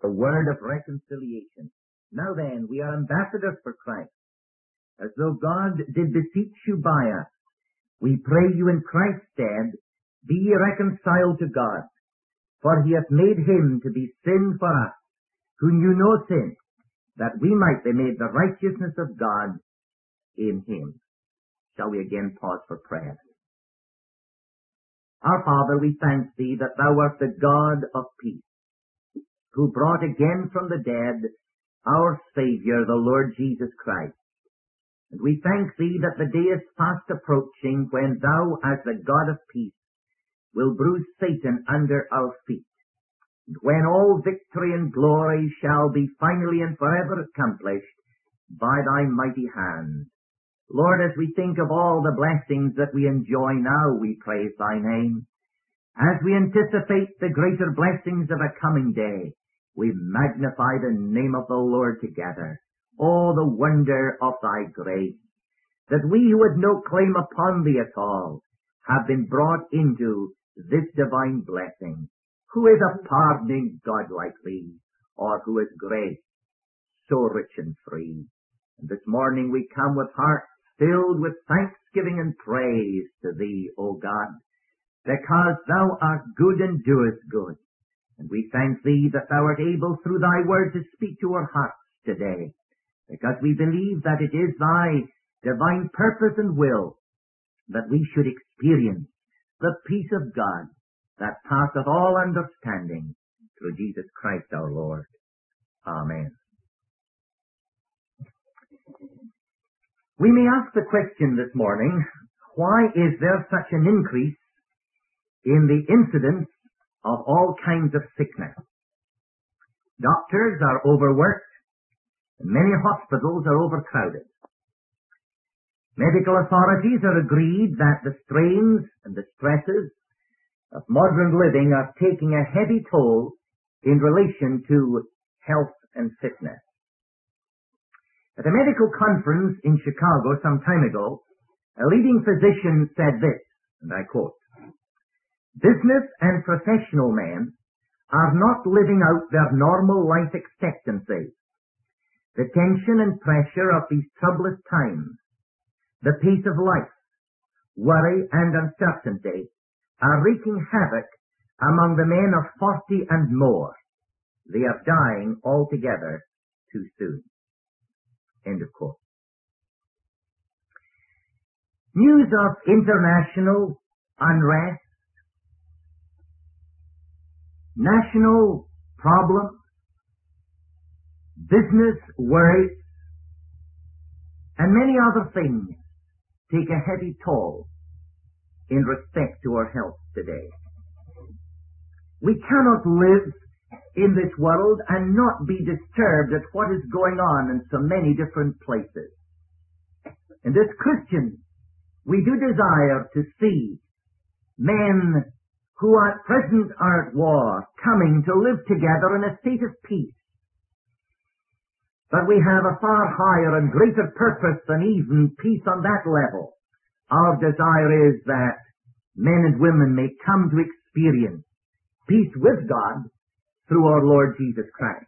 the word of reconciliation. Now then, we are ambassadors for Christ. As though God did beseech you by us, we pray you in Christ's stead, be ye reconciled to God. For he hath made him to be sin for us, who knew no sin, that we might be made the righteousness of God in him. Shall we again pause for prayer? Our Father, we thank thee that thou art the God of peace, who brought again from the dead our Saviour, the Lord Jesus Christ. And we thank thee that the day is fast approaching when thou, as the God of peace, will bruise Satan under our feet, and when all victory and glory shall be finally and forever accomplished by thy mighty hand. Lord, as we think of all the blessings that we enjoy now, we praise thy name. As we anticipate the greater blessings of a coming day, we magnify the name of the Lord together. Oh, the wonder of thy grace, that we who had no claim upon thee at all have been brought into this divine blessing. Who is a pardoning God like thee, or who is grace so rich and free? And this morning we come with hearts filled with thanksgiving and praise to thee, O God, because thou art good and doest good. And we thank thee that thou art able through thy word to speak to our hearts today, because we believe that it is thy divine purpose and will that we should experience the peace of God that passeth all understanding through Jesus Christ our Lord. Amen. We may ask the question this morning, why is there such an increase in the incidence of all kinds of sickness? Doctors are overworked, and many hospitals are overcrowded. Medical authorities are agreed that the strains and the stresses of modern living are taking a heavy toll in relation to health and fitness. At a medical conference in Chicago some time ago, a leading physician said this, and I quote, "Business and professional men are not living out their normal life expectancy. The tension and pressure of these troublous times, the pace of life, worry and uncertainty are wreaking havoc among the men of 40 and more. They are dying altogether too soon." End of quote. News of international unrest, national problems, business worries, and many other things take a heavy toll in respect to our health today. We cannot live in this world and not be disturbed at what is going on in so many different places. And as Christians, we do desire to see men who at present are at war coming to live together in a state of peace. But we have a far higher and greater purpose than even peace on that level. Our desire is that men and women may come to experience peace with God through our Lord Jesus Christ.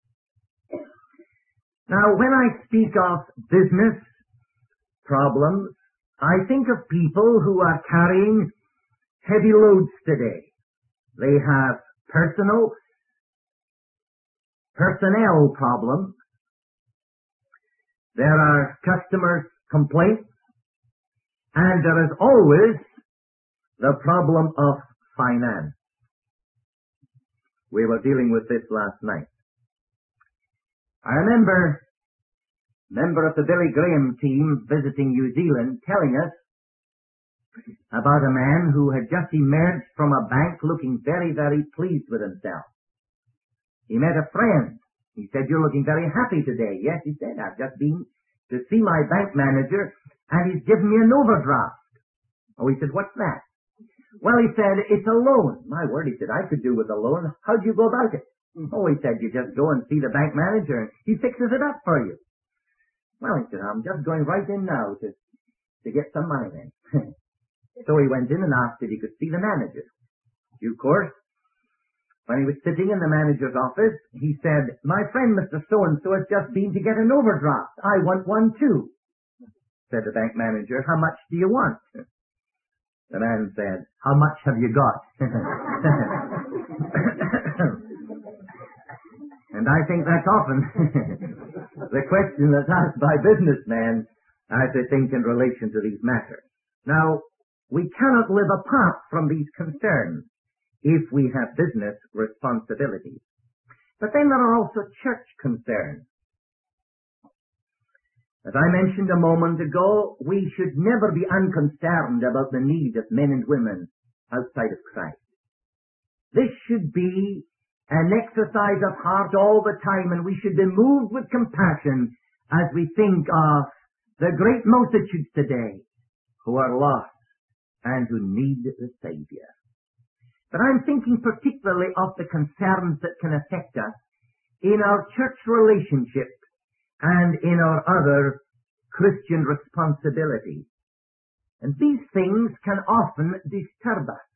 Now, when I speak of business problems, I think of people who are carrying heavy loads today. They have personnel problems. There are customers' complaints, and there is always the problem of finance. We were dealing with this last night. I remember a member of the Billy Graham team visiting New Zealand telling us about a man who had just emerged from a bank looking very, very pleased with himself. He met a friend. He said, "You're looking very happy today." "Yes," he said, "I've just been to see my bank manager and he's given me an overdraft." Oh, he said, "What's that?" "Well," he said, "it's a loan." "My word," he said, "I could do with a loan. How'd you go about it?" "Oh," he said, "you just go and see the bank manager and he fixes it up for you." "Well," he said, "I'm just going right in now to get some money then." So he went in and asked if he could see the manager. Of course, When he was sitting in the manager's office, he said, "My friend Mr. So-and-so has just been to get an overdraft. I want one too." Said the bank manager, "How much do you want?" The man said, "How much have you got?" And I think that's often the question that's asked by businessmen as they think in relation to these matters. Now, we cannot live apart from these concerns if we have business responsibilities. But then there are also church concerns. As I mentioned a moment ago, we should never be unconcerned about the need of men and women outside of Christ. This should be an exercise of heart all the time, and we should be moved with compassion as we think of the great multitudes today who are lost and who need the Savior. But I'm thinking particularly of the concerns that can affect us in our church relationship and in our other Christian responsibilities. And these things can often disturb us.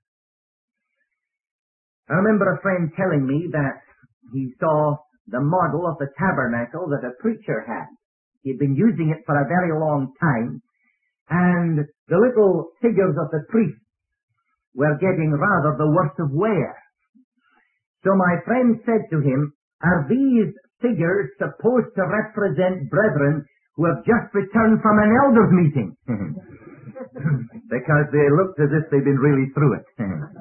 I remember a friend telling me that he saw the model of the tabernacle that a preacher had. He had been using it for a very long time, and the little figures of the priests were getting rather the worst of wear. So my friend said to him, "Are these figures supposed to represent brethren who have just returned from an elders meeting?" Because they looked as if they'd been really through it.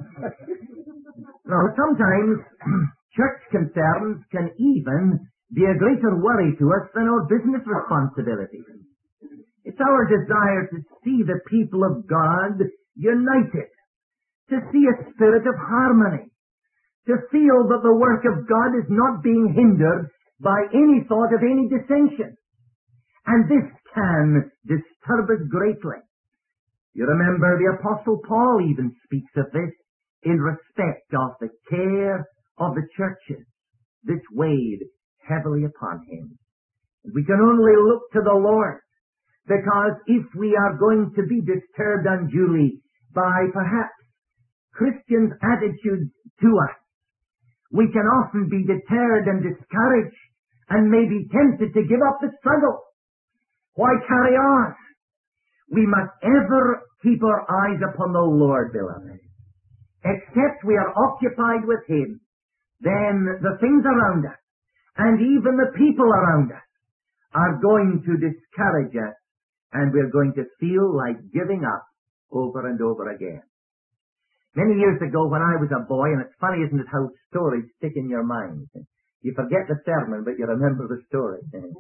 No, sometimes church concerns can even be a greater worry to us than our business responsibilities. It's our desire to see the people of God united, to see a spirit of harmony, to feel that the work of God is not being hindered by any thought of any dissension. And this can disturb us greatly. You remember the Apostle Paul even speaks of this in respect of the care of the churches. This weighed heavily upon him. We can only look to the Lord, because if we are going to be disturbed unduly by perhaps Christians' attitudes to us, we can often be deterred and discouraged and may be tempted to give up the struggle. Why carry on? We must ever keep our eyes upon the Lord, beloved. Except we are occupied with Him, then the things around us and even the people around us are going to discourage us, and we're going to feel like giving up over and over again. Many years ago when I was a boy, and it's funny, isn't it, how stories stick in your mind. You forget the sermon, but you remember the story.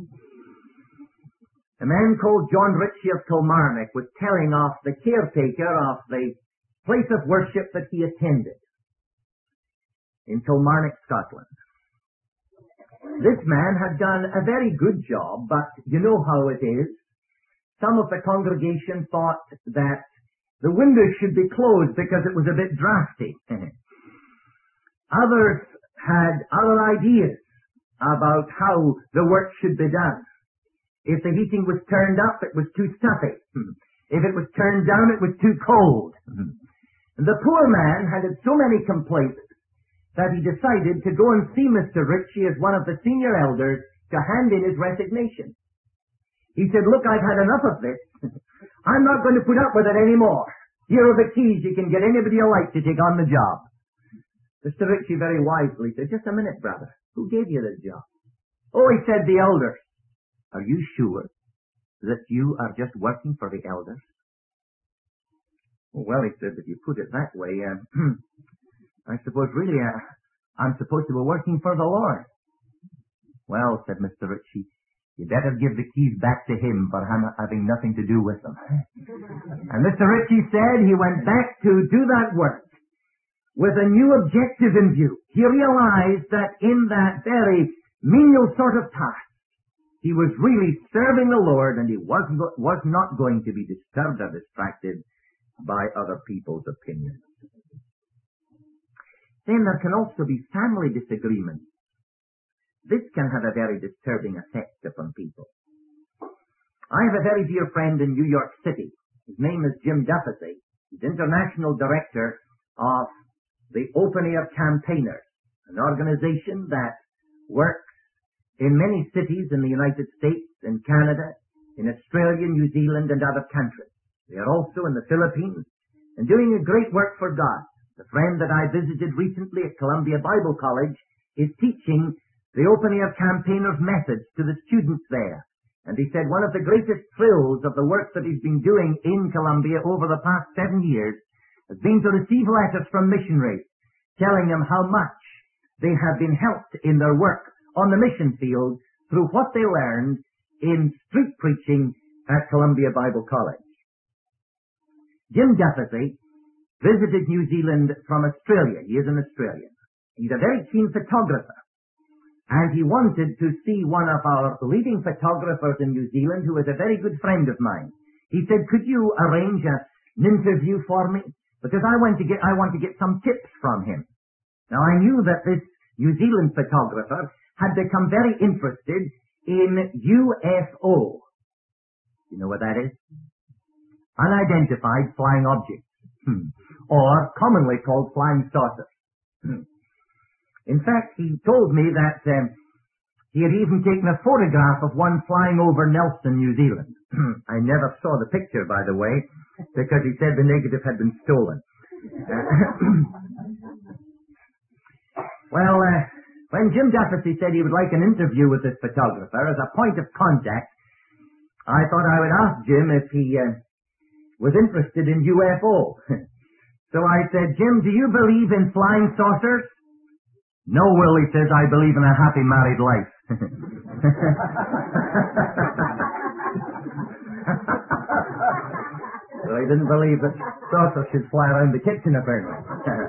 A man called John Ritchie of Kilmarnock was telling of the caretaker of the place of worship that he attended in Kilmarnock, Scotland. This man had done a very good job, but you know how it is. Some of the congregation thought that the windows should be closed because it was a bit drafty. Others had other ideas about how the work should be done. If the heating was turned up, it was too stuffy. If it was turned down, it was too cold. And the poor man had so many complaints that he decided to go and see Mr. Ritchie as one of the senior elders to hand in his resignation. He said, "Look, I've had enough of this. I'm not going to put up with it anymore. Here are the keys. You can get anybody you like to take on the job." Mr. Ritchie very wisely said, "Just a minute, brother. Who gave you the job?" "Oh," he said, "the elders." "Are you sure that you are just working for the elders?" "Well," he said, "if you put it that way, I suppose really I'm supposed to be working for the Lord." "Well," said Mr. Ritchie, "you better give the keys back to him for having nothing to do with them." And Mr. Ritchie said he went back to do that work with a new objective in view. He realized that in that very menial sort of task, he was really serving the Lord, and he was not going to be disturbed or distracted by other people's opinions. Then there can also be family disagreements. This can have a very disturbing effect upon people. I have a very dear friend in New York City. His name is Jim Duffy. He's international director of the Open Air Campaigners. an organization that works in many cities in the United States, in Canada, in Australia, New Zealand, and other countries. They are also in the Philippines and doing a great work for God. The friend that I visited recently at Columbia Bible College is teaching the open air campaigners' methods to the students there. And he said one of the greatest thrills of the work that he's been doing in Columbia over the past 7 years has been to receive letters from missionaries telling them how much they have been helped in their work on the mission field through what they learned in street preaching at Columbia Bible College. Jim Duffy visited New Zealand from Australia. He is an Australian. He's a very keen photographer. And he wanted to see one of our leading photographers in New Zealand, who is a very good friend of mine. He said, could you arrange an interview for me? Because I want to get some tips from him. Now I knew that this New Zealand photographer had become very interested in UFO. You know what that is? Unidentified flying objects. Or commonly called flying saucers. In fact, he told me that he had even taken a photograph of one flying over Nelson, New Zealand. I never saw the picture, by the way, because he said the negative had been stolen. When Jim Duffy said he would like an interview with this photographer as a point of contact, I thought I would ask Jim if he was interested in UFO. So I said, Jim, do you believe in flying saucers? No, Will, he says, I believe in a happy married life. So he didn't believe that saucers should fly around the kitchen, apparently.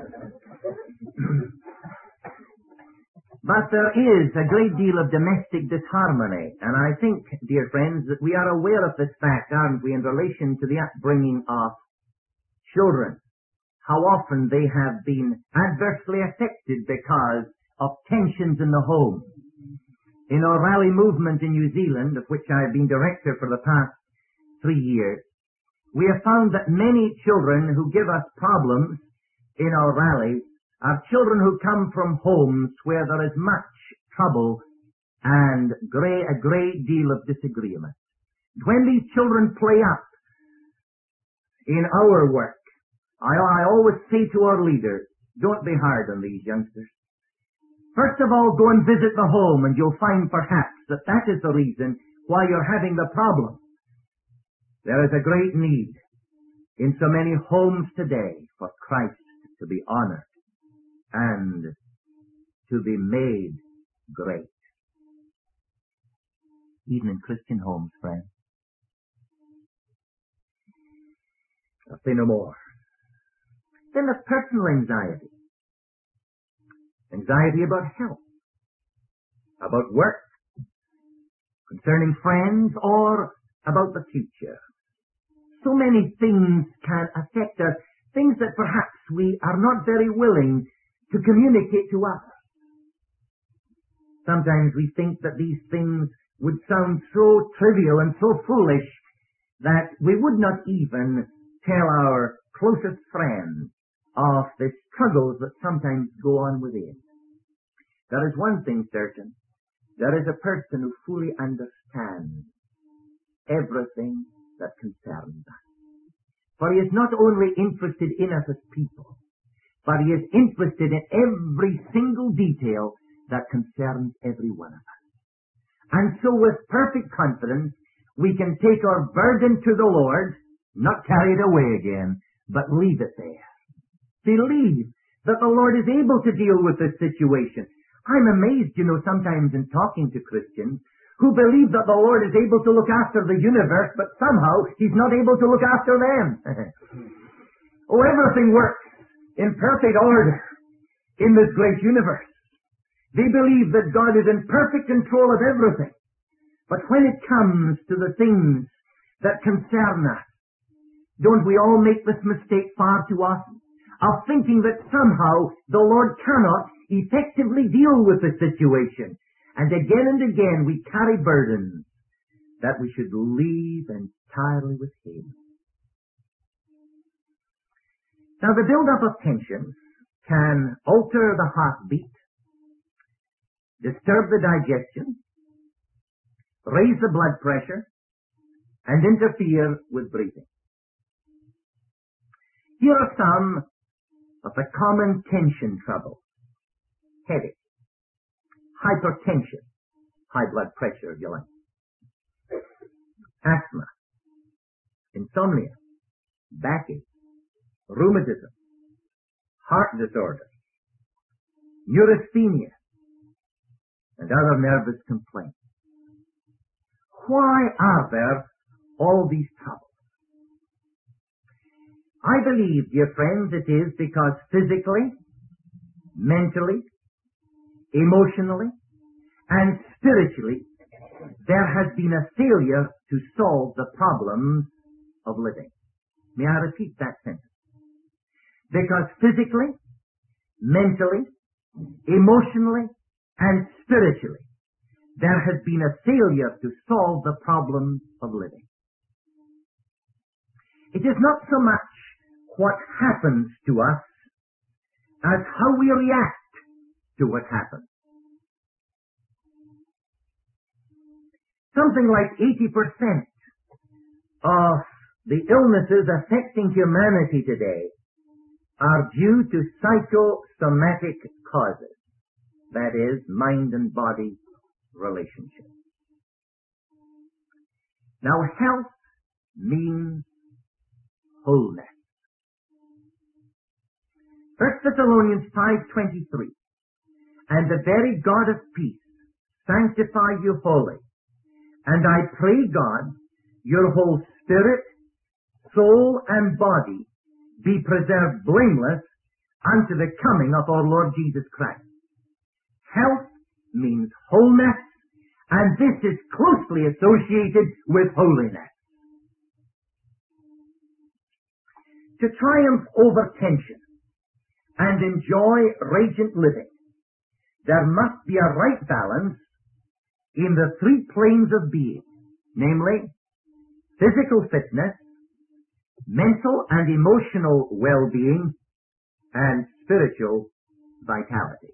But there is a great deal of domestic disharmony, and I think, dear friends, that we are aware of this fact, aren't we, in relation to the upbringing of children. How often they have been adversely affected because of tensions in the home. In our rally movement in New Zealand, of which I have been director for the past 3 years, we have found that many children who give us problems in our rallies are children who come from homes where there is much trouble and a great deal of disagreement. When these children play up in our work, I always say to our leaders, don't be hard on these youngsters. First of all, go and visit the home and you'll find perhaps that that is the reason why you're having the problem. There is a great need in so many homes today for Christ to be honored and to be made great. Even in Christian homes, friends. I'll say no more. Then there's personal anxiety. Anxiety about health, about work, concerning friends, or about the future. So many things can affect us, things that perhaps we are not very willing to communicate to others. Sometimes we think that these things would sound so trivial and so foolish that we would not even tell our closest friends of the struggles that sometimes go on within. There is one thing certain. There is a person who fully understands everything that concerns us. For he is not only interested in us as people, but he is interested in every single detail that concerns every one of us. And so with perfect confidence, we can take our burden to the Lord, not carry it away again, but leave it there. Believe that the Lord is able to deal with this situation. I'm amazed, sometimes in talking to Christians who believe that the Lord is able to look after the universe, but somehow He's not able to look after them. Everything works in perfect order in this great universe. They believe that God is in perfect control of everything. But when it comes to the things that concern us, don't we all make this mistake far too often? Of thinking that somehow the Lord cannot effectively deal with the situation. And again we carry burdens that we should leave entirely with Him. Now the build-up of tensions can alter the heartbeat disturb the digestion, raise the blood pressure, and interfere with breathing. Here are some of the common tension troubles: headache, hypertension, high blood pressure if you like, asthma, insomnia, backache, rheumatism, heart disorder, neurasthenia, and other nervous complaints. Why are there all these troubles? I believe, dear friends, it is because physically, mentally, emotionally, and spiritually, there has been a failure to solve the problems of living. May I repeat that sentence? Because physically, mentally, emotionally, and spiritually, there has been a failure to solve the problems of living. It is not so much what happens to us as how we react to what happens. Something like 80% of the illnesses affecting humanity today are due to psychosomatic causes. That is, mind and body relationships. Now, health means wholeness. 1 Thessalonians 5:23, and the very God of peace sanctify you wholly, and I pray God, your whole spirit, soul, and body be preserved blameless unto the coming of our Lord Jesus Christ. Health means wholeness, and this is closely associated with holiness. To triumph over tension and enjoy radiant living, there must be a right balance in the three planes of being, namely physical fitness, mental and emotional well-being, and spiritual vitality.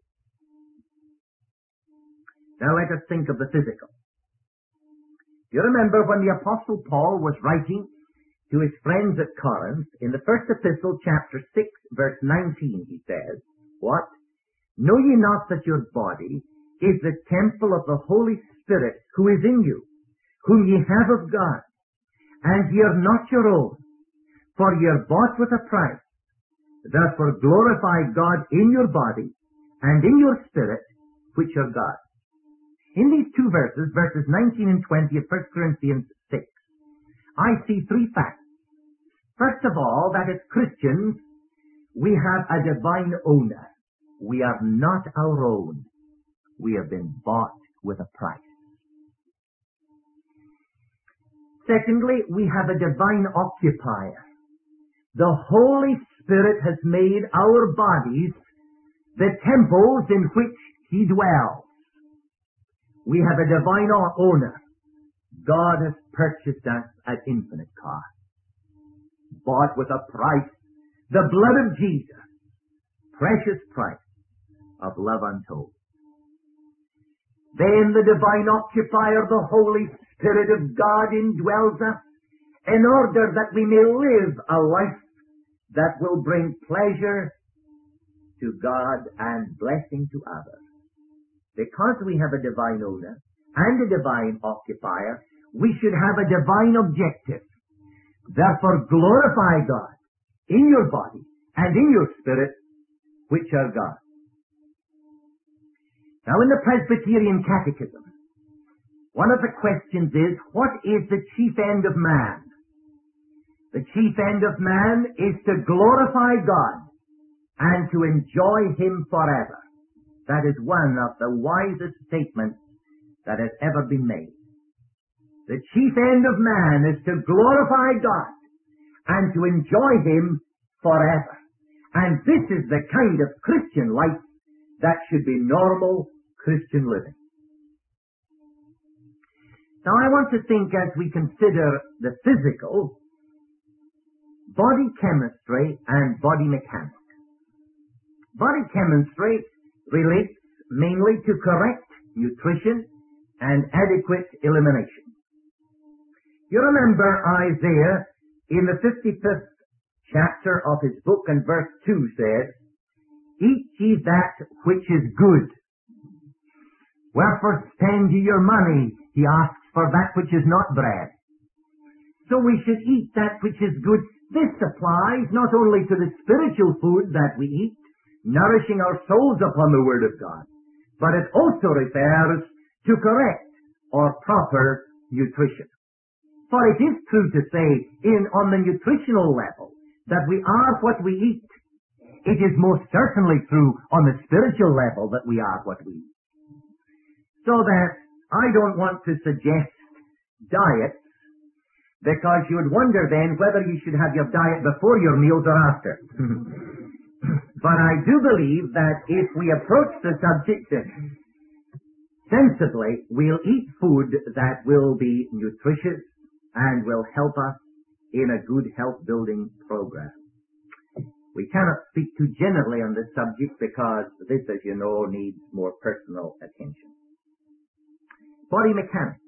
Now let us think of the physical. You remember when the Apostle Paul was writing to his friends at Corinth, in the first epistle, chapter 6, verse 19, he says, what? Know ye not that your body is the temple of the Holy Spirit who is in you, whom ye have of God, and ye are not your own, for ye are bought with a price. Therefore glorify God in your body and in your spirit, which are God. In these two verses, verses 19 and 20 of 1 Corinthians 6, I see three facts. First of all, that as Christians, we have a divine owner. We are not our own. We have been bought with a price. Secondly, we have a divine occupier. The Holy Spirit has made our bodies the temples in which He dwells. We have a divine owner. God has purchased us at infinite cost. Bought with a price, the blood of Jesus, precious price of love untold. Then the divine occupier, the Holy Spirit of God, indwells us in order that we may live a life that will bring pleasure to God and blessing to others. Because we have a divine owner and a divine occupier, we should have a divine objective. Therefore glorify God in your body and in your spirit, which are God. Now in the Presbyterian Catechism, one of the questions is, what is the chief end of man? The chief end of man is to glorify God and to enjoy Him forever. That is one of the wisest statements that has ever been made. The chief end of man is to glorify God and to enjoy Him forever. And this is the kind of Christian life that should be normal Christian living. Now I want to think, as we consider the physical, body chemistry and body mechanics. Body chemistry relates mainly to correct nutrition and adequate elimination. You remember Isaiah in the 55th chapter of his book and verse 2 says, "Eat ye that which is good. Wherefore spend ye your money," he asks, "for that which is not bread." So we should eat that which is good. This applies not only to the spiritual food that we eat, nourishing our souls upon the Word of God, but it also refers to correct or proper nutrition. For it is true to say, on the nutritional level, that we are what we eat. It is most certainly true on the spiritual level that we are what we eat. So that I don't want to suggest diets, because you would wonder then whether you should have your diet before your meals or after. But I do believe that if we approach the subject sensibly, we'll eat food that will be nutritious and will help us in a good health-building program. We cannot speak too generally on this subject because this, as you know, needs more personal attention. Body mechanics.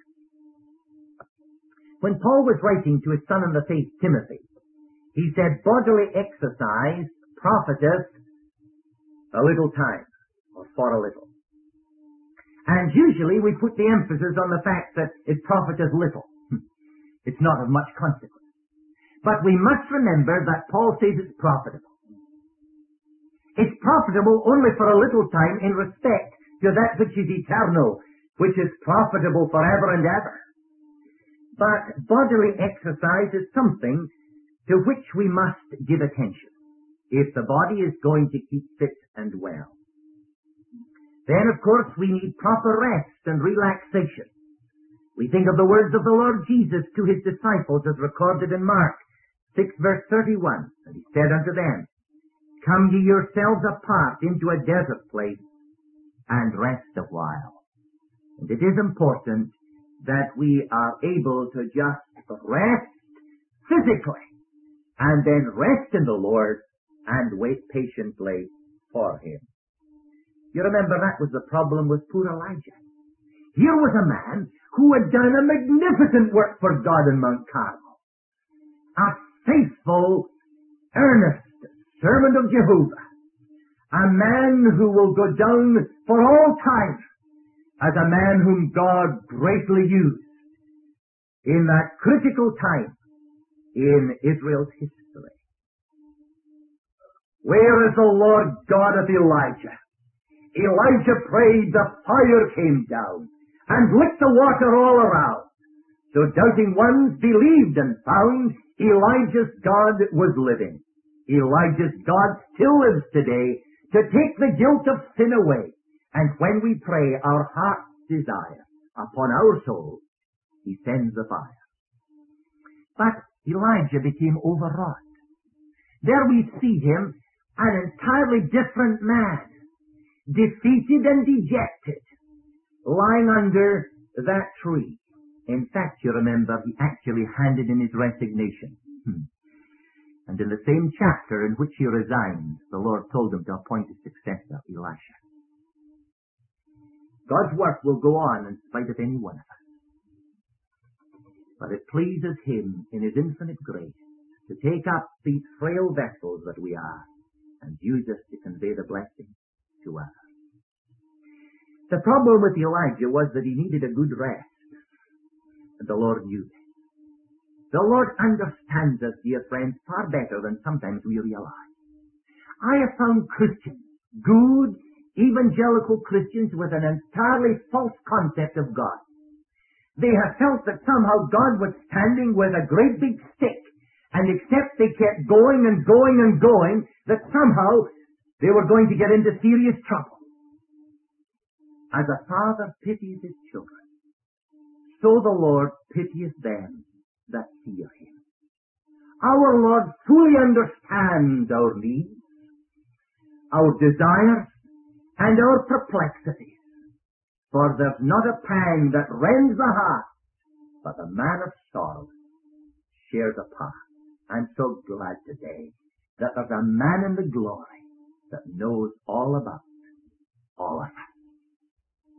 When Paul was writing to his son in the faith, Timothy, he said, "Bodily exercise profiteth a little time," or for a little. And usually we put the emphasis on the fact that it profiteth little. It's not of much consequence. But we must remember that Paul says it's profitable. It's profitable only for a little time in respect to that which is eternal, which is profitable forever and ever. But bodily exercise is something to which we must give attention if the body is going to keep fit and well. Then, of course, we need proper rest and relaxation. We think of the words of the Lord Jesus to his disciples as recorded in Mark 6 verse 31. And he said unto them, "Come ye yourselves apart into a desert place and rest a while." And it is important that we are able to just rest physically and then rest in the Lord and wait patiently for him. You remember that was the problem with poor Elijah. Here was a man who had done a magnificent work for God in Mount Carmel. A faithful, earnest servant of Jehovah. A man who will go down for all time as a man whom God greatly used in that critical time in Israel's history. Where is the Lord God of Elijah? Elijah prayed, the fire came down and licked the water all around. So doubting ones believed and found Elijah's God was living. Elijah's God still lives today to take the guilt of sin away. And when we pray our heart's desire upon our souls, he sends the fire. But Elijah became overwrought. There we see him, an entirely different man, defeated and dejected, lying under that tree. In fact, you remember, he actually handed in his resignation. And in the same chapter in which he resigned, the Lord told him to appoint his successor, Elisha. God's work will go on in spite of any one of us. But it pleases him in his infinite grace to take up these frail vessels that we are and use us to convey the blessing to others. The problem with Elijah was that he needed a good rest. And the Lord knew that. The Lord understands us, dear friends, far better than sometimes we realize. I have found Christians, good, evangelical Christians, with an entirely false concept of God. They have felt that somehow God was standing with a great big stick, and except they kept going and going and going, that somehow they were going to get into serious trouble. As a father pities his children, so the Lord pitieth them that fear him. Our Lord fully understands our needs, our desires, and our perplexities. For there's not a pang that rends the heart, but the man of sorrow shares a part. I'm so glad today that there's a man in the glory that knows all about all of us.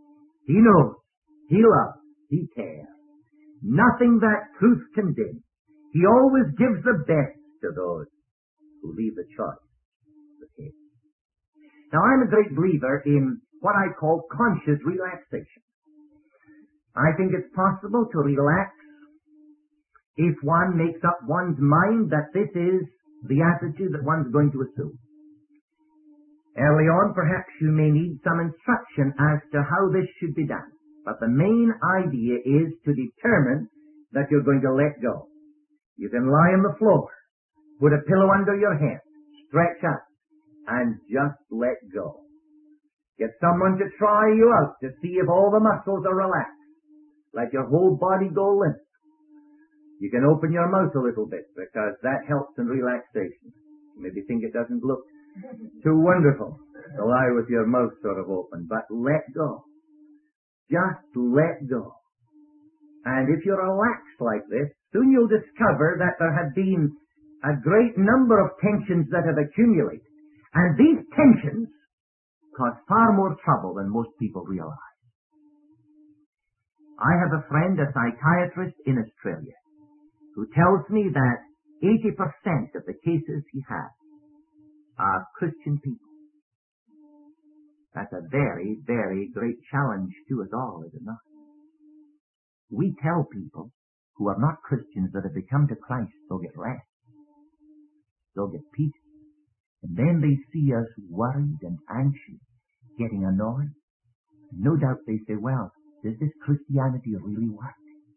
He knows. He loves. He cares. Nothing that truth can dim. He always gives the best to those who leave the choice with Him. Now, I'm a great believer in what I call conscious relaxation. I think it's possible to relax if one makes up one's mind that this is the attitude that one's going to assume. Early on, perhaps you may need some instruction as to how this should be done. But the main idea is to determine that you're going to let go. You can lie on the floor, put a pillow under your head, stretch out, and just let go. Get someone to try you out to see if all the muscles are relaxed. Let your whole body go limp. You can open your mouth a little bit because that helps in relaxation. You maybe think it doesn't look too wonderful to lie with your mouth sort of open, but let go. Just let go. And if you're relaxed like this, soon you'll discover that there have been a great number of tensions that have accumulated. And these tensions cause far more trouble than most people realize. I have a friend, a psychiatrist in Australia, who tells me that 80% of the cases he has are Christian people. That's a very, very great challenge to us all, is it not? We tell people who are not Christians that have become to Christ, they'll get rest. They'll get peace. And then they see us worried and anxious, getting annoyed. And no doubt they say, well, does this Christianity really work?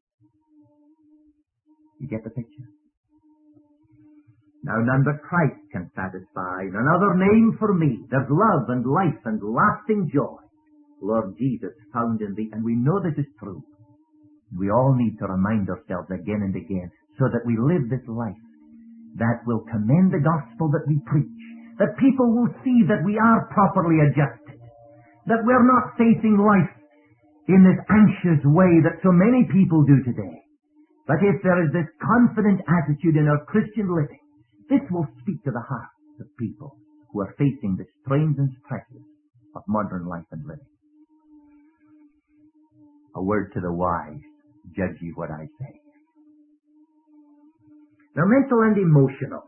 You get the picture? Now none but Christ can satisfy. Another name for me. There's love and life and lasting joy. Lord Jesus found in thee. And we know this is true. We all need to remind ourselves again and again so that we live this life that will commend the gospel that we preach. That people will see that we are properly adjusted. That we're not facing life in this anxious way that so many people do today. But if there is this confident attitude in our Christian living, this will speak to the hearts of people who are facing the strains and stresses of modern life and living. A word to the wise, judge ye what I say. Now, mental and emotional.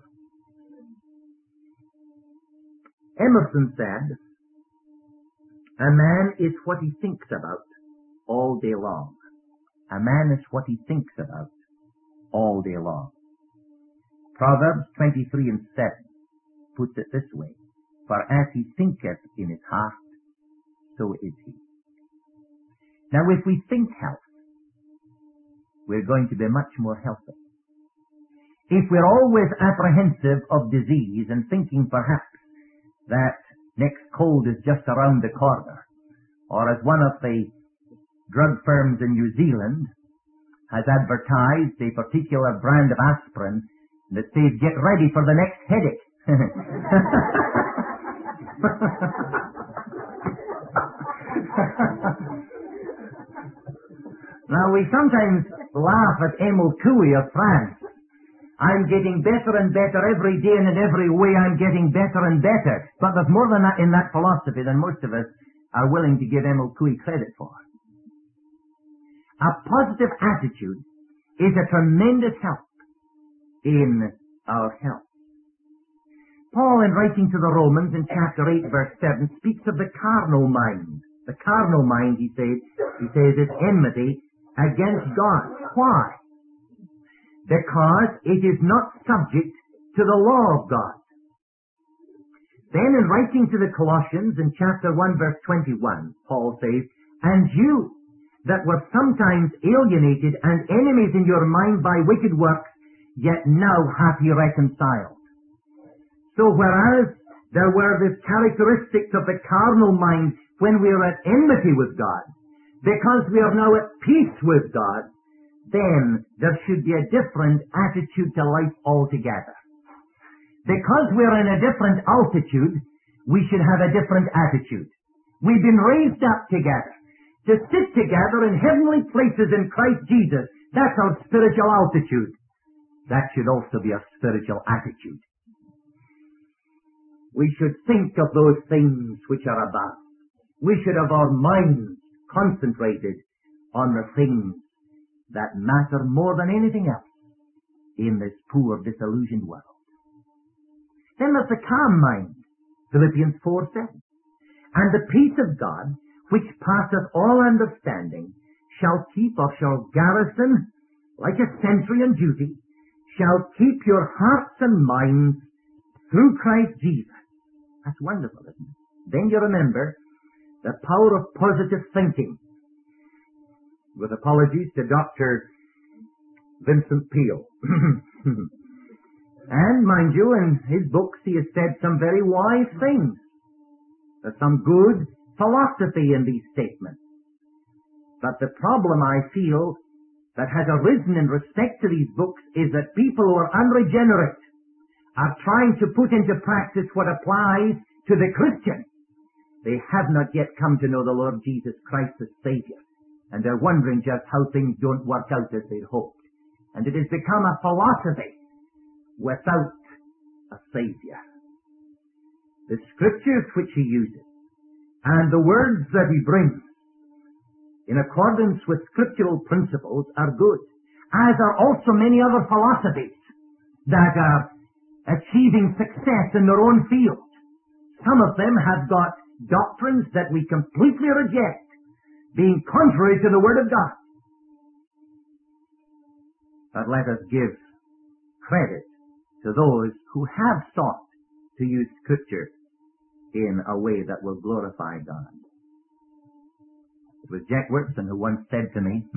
Emerson said, a man is what he thinks about all day long. A man is what he thinks about all day long. Proverbs 23:7 puts it this way, for as he thinketh in his heart, so is he. Now if we think health, we're going to be much more healthy. If we're always apprehensive of disease and thinking perhaps that next cold is just around the corner, or as one of the drug firms in New Zealand has advertised a particular brand of aspirin that says, get ready for the next headache. Now, we sometimes laugh at Emile Coué of France. I'm getting better and better every day, and in every way I'm getting better and better. But there's more than that in that philosophy than most of us are willing to give Emile Coué credit for. A positive attitude is a tremendous help in our health. Paul, in writing to the Romans in chapter 8, verse 7, speaks of the carnal mind. The carnal mind, he says, is enmity against God. Why? Because it is not subject to the law of God. Then, in writing to the Colossians in chapter 1, verse 21, Paul says, and you that were sometimes alienated and enemies in your mind by wicked works, yet now hath he reconciled. So whereas there were these characteristics of the carnal mind when we are at enmity with God, because we are now at peace with God, then there should be a different attitude to life altogether. Because we are in a different altitude, we should have a different attitude. We've been raised up together to sit together in heavenly places in Christ Jesus. That's our spiritual altitude. That should also be our spiritual attitude. We should think of those things which are above. We should have our minds concentrated on the things that matter more than anything else in this poor, disillusioned world. Then there's the calm mind, Philippians 4:7. And the peace of God, which passeth all understanding, shall keep or shall garrison, like a sentry on duty, shall keep your hearts and minds through Christ Jesus. That's wonderful, isn't it? Then you remember the power of positive thinking. With apologies to Dr. Vincent Peale. And, mind you, in his books he has said some very wise things. There's some good philosophy in these statements. But the problem I feel that has arisen in respect to these books is that people who are unregenerate are trying to put into practice what applies to the Christian. They have not yet come to know the Lord Jesus Christ as Savior. And they're wondering just how things don't work out as they'd hoped. And it has become a philosophy without a Savior. The Scriptures which he uses and the words that he brings in accordance with scriptural principles are good, as are also many other philosophies that are achieving success in their own field. Some of them have got doctrines that we completely reject, being contrary to the Word of God. But let us give credit to those who have sought to use Scripture in a way that will glorify God. It was Jack Whitson who once said to me,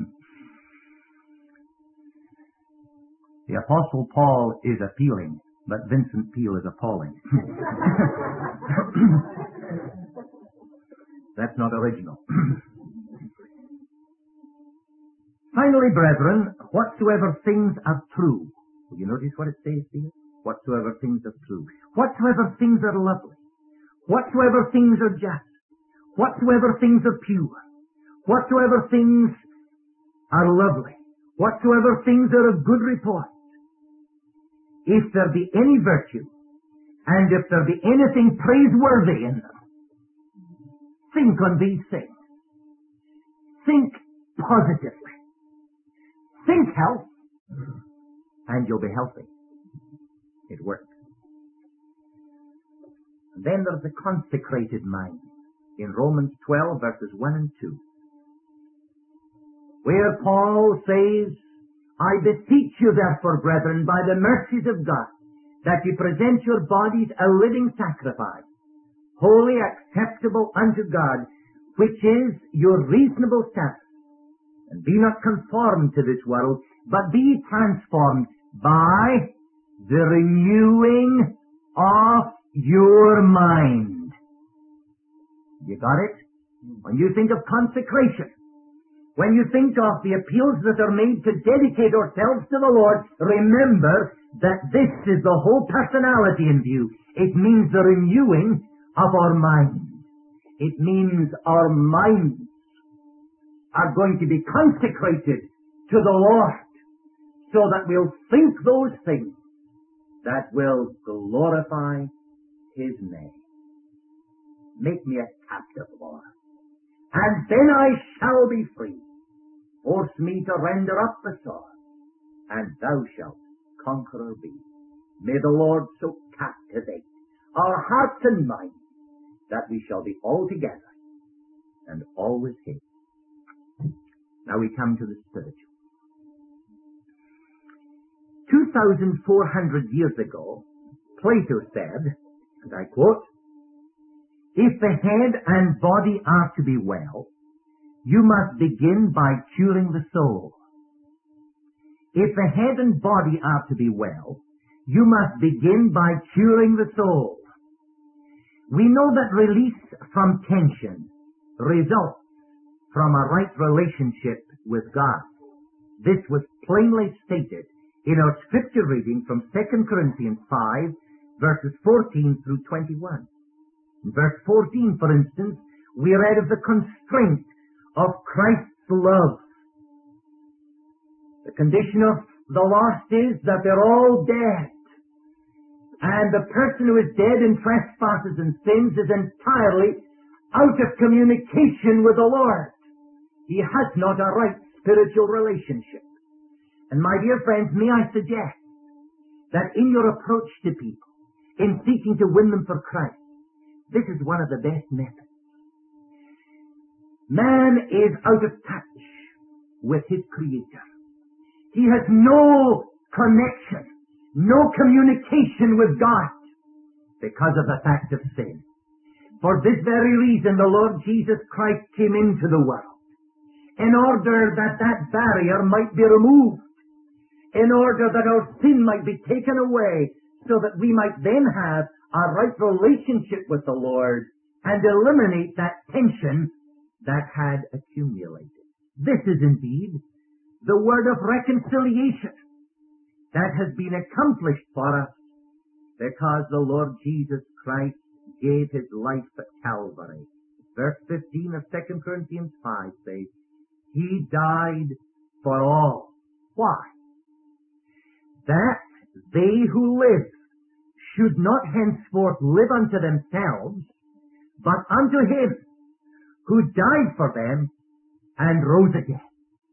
the Apostle Paul is appealing, but Vincent Peale is appalling. That's not original. Finally, brethren, whatsoever things are true. Will you notice what it says here? Whatsoever things are true. Whatsoever things are lovely. Whatsoever things are just. Whatsoever things are pure. Whatsoever things are lovely. Whatsoever things are of good report. If there be any virtue, and if there be anything praiseworthy in them, think on these things. Think positively. Think health, and you'll be healthy. It works. And then there's the consecrated mind in Romans 12, verses 1 and 2, where Paul says, I beseech you therefore, brethren, by the mercies of God, that you present your bodies a living sacrifice, holy, acceptable unto God, which is your reasonable service. And be not conformed to this world, but be transformed by the renewing of your mind. You got it? When you think of consecration, when you think of the appeals that are made to dedicate ourselves to the Lord, remember that this is the whole personality in view. It means the renewing of our minds. It means our minds are going to be consecrated to the Lord so that we'll think those things that will glorify His name. Make me a captive, Lord, and then I shall be free. Force me to render up the sword, and thou shalt conqueror be. May the Lord so captivate our hearts and minds that we shall be altogether and always His. Now we come to the spiritual. 2,400 years ago, Plato said, and I quote, if the head and body are to be well, you must begin by curing the soul. If the head and body are to be well, you must begin by curing the soul. We know that release from tension results from a right relationship with God. This was plainly stated in our scripture reading from 2 Corinthians 5, verses 14 through 21. In verse 14, for instance, we read of the constraint of Christ's love. The condition of the lost is that they're all dead. And the person who is dead in trespasses and sins is entirely out of communication with the Lord. he has not a right spiritual relationship. And my dear friends, may I suggest that in your approach to people, in seeking to win them for Christ, this is one of the best methods. Man is out of touch with his Creator. He has no connection, no communication with God because of the fact of sin. For this very reason, the Lord Jesus Christ came into the world in order that that barrier might be removed, in order that our sin might be taken away, so that we might then have a right relationship with the Lord and eliminate that tension that had accumulated. This is indeed the word of reconciliation that has been accomplished for us because the Lord Jesus Christ gave his life at Calvary. Verse 15 of 2 Corinthians 5 says, he died for all. Why? That they who live should not henceforth live unto themselves, but unto him who died for them and rose again.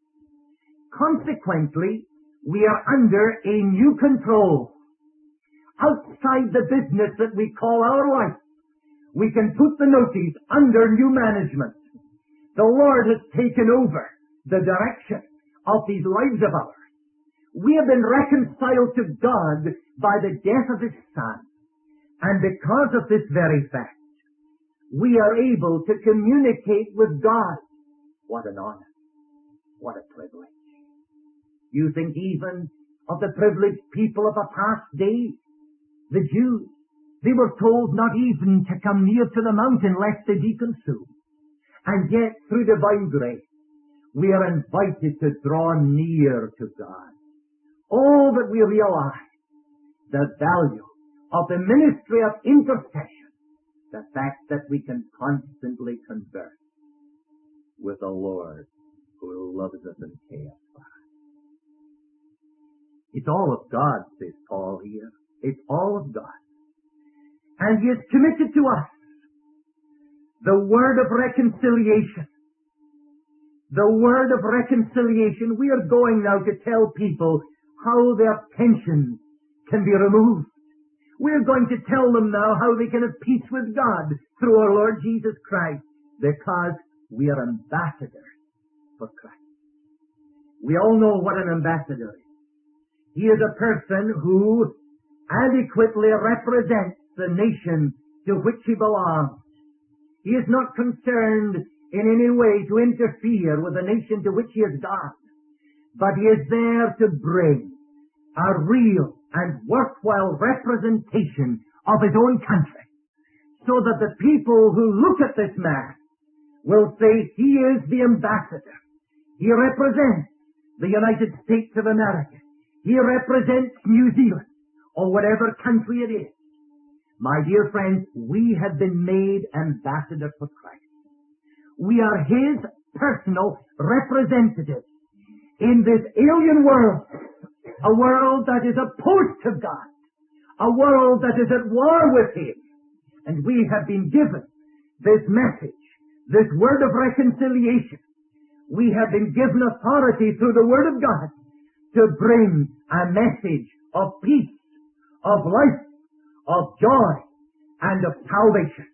Consequently, we are under a new control. Outside the business that we call our life, we can put the notice under new management. The Lord has taken over the direction of these lives of ours. We have been reconciled to God by the death of his Son. And because of this very fact, we are able to communicate with God. What an honor. What a privilege. You think even of the privileged people of a past day, the Jews. They were told not even to come near to the mountain lest they be consumed. And yet, through divine grace, we are invited to draw near to God. Oh, that we realize the value of the ministry of intercession, the fact that we can constantly converse with the Lord who loves us and cares for us. It's all of God, says Paul here. It's all of God. And he has committed to us the word of reconciliation. The word of reconciliation. We are going now to tell people how their tensions can be removed. We are going to tell them now how they can have peace with God through our Lord Jesus Christ, because we are ambassadors for Christ. We all know what an ambassador is. He is a person who adequately represents the nation to which he belongs. He is not concerned in any way to interfere with the nation to which he has gone, but he is there to bring a real and worthwhile representation of his own country, so that the people who look at this man will say he is the ambassador. He represents the United States of America. He represents New Zealand, or whatever country it is. My dear friends, we have been made ambassadors for Christ. We are his personal representatives in this alien world, a world that is opposed to God, a world that is at war with him. And we have been given this message, this word of reconciliation. We have been given authority through the word of God to bring a message of peace, of life, of joy, and of salvation.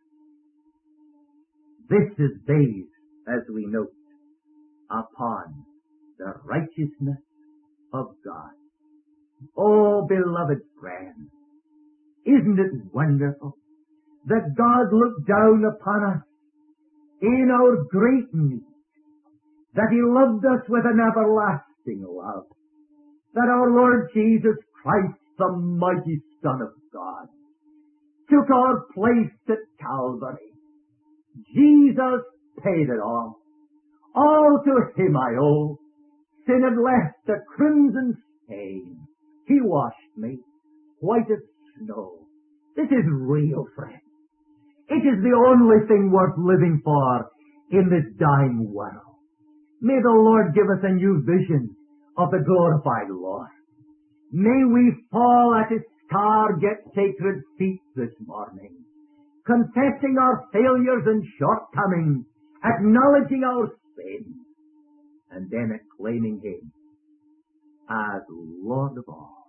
This is based, as we note, upon the righteousness of God. Oh, beloved friends, isn't it wonderful that God looked down upon us in our great need, that he loved us with an everlasting love, that our Lord Jesus Christ, the mighty Son of God, took our place at Calvary. Jesus paid it all. All to him I owe. Sin had left a crimson stain. He washed me white as snow. This is real, friend. It is the only thing worth living for in this dying world. May the Lord give us a new vision of the glorified Lord. May we fall at his star-get sacred feet this morning, confessing our failures and shortcomings, acknowledging our sins, then acclaiming Him as Lord of all.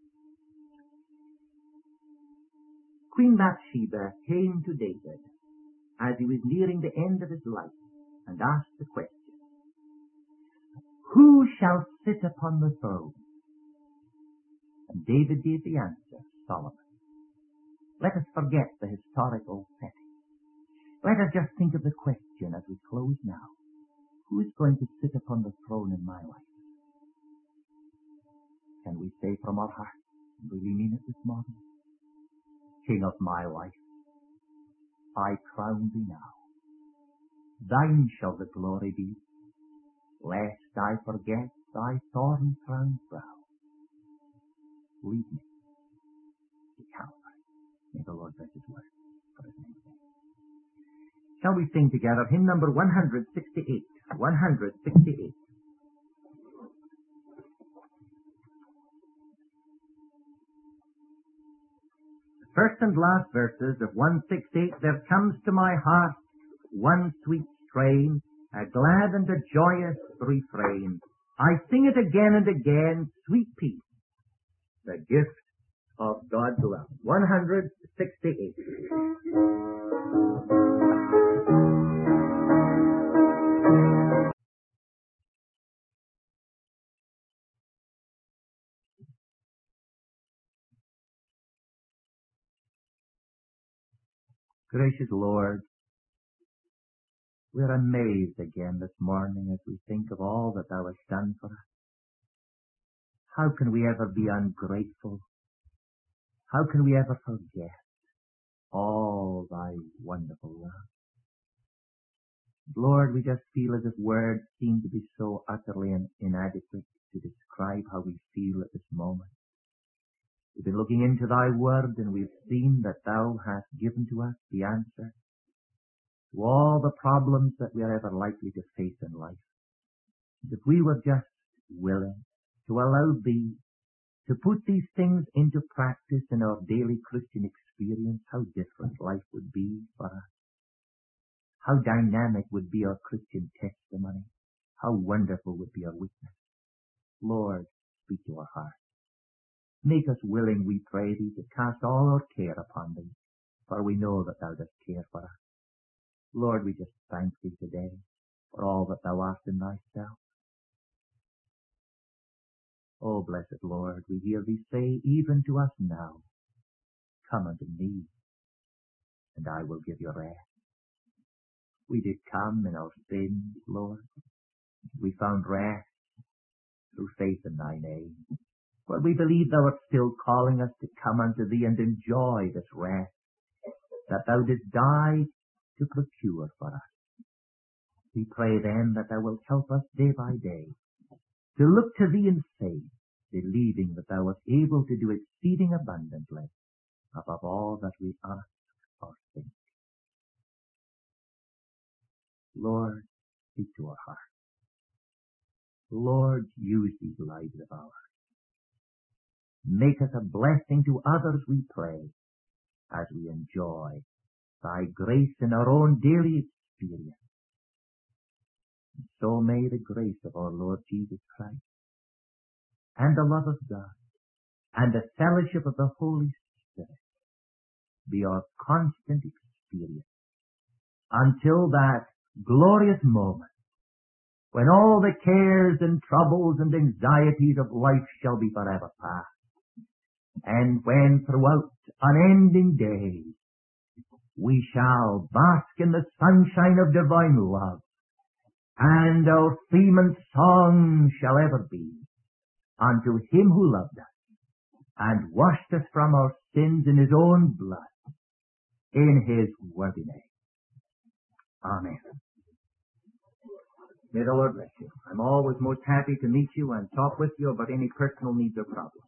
Queen Bathsheba came to David as he was nearing the end of his life and asked the question, "Who shall sit upon the throne?" And David gave the answer, Solomon. Let us forget the historical setting. Let us just think of the question as we close now. Who is going to sit upon the throne in my life? Can we say from our hearts, and really mean it this morning? King of my life, I crown thee now. Thine shall the glory be, lest I forget thy thorn-crowned brow. Lead me to Calvary. May the Lord bless His word for His name's sake. Shall we sing together hymn number 168? 168. The first and last verses of 168, there comes to my heart one sweet strain, a glad and a joyous refrain. I sing it again and again, sweet peace, the gift of God's love. 168. Gracious Lord, we're amazed again this morning as we think of all that Thou hast done for us. How can we ever be ungrateful? How can we ever forget all Thy wonderful love? Lord, we just feel as if words seem to be so utterly inadequate to describe how we feel at this moment. We've been looking into Thy Word and we've seen that Thou hast given to us the answer to all the problems that we are ever likely to face in life. And if we were just willing to allow Thee to put these things into practice in our daily Christian experience, how different life would be for us. How dynamic would be our Christian testimony. How wonderful would be our witness. Lord, speak to our hearts. Make us willing, we pray Thee, to cast all our care upon Thee, for we know that Thou dost care for us. Lord, we just thank Thee today for all that Thou art in Thyself. Oh, blessed Lord, we hear Thee say even to us now, "Come unto me, and I will give you rest." We did come in our sins, Lord. We found rest through faith in Thy name. But we believe Thou art still calling us to come unto Thee and enjoy this rest that Thou didst die to procure for us. We pray then that Thou wilt help us day by day to look to Thee in faith, believing that Thou art able to do exceeding abundantly above all that we ask or think. Lord, speak to our hearts. Lord, use these lives of ours. Make us a blessing to others, we pray, as we enjoy Thy grace in our own daily experience. And so may the grace of our Lord Jesus Christ and the love of God and the fellowship of the Holy Spirit be our constant experience until that glorious moment when all the cares and troubles and anxieties of life shall be forever past, and when throughout unending days we shall bask in the sunshine of divine love, and our theme and song shall ever be unto Him who loved us and washed us from our sins in His own blood, in His worthy name. Amen. May the Lord bless you. I'm always most happy to meet you and talk with you about any personal needs or problems.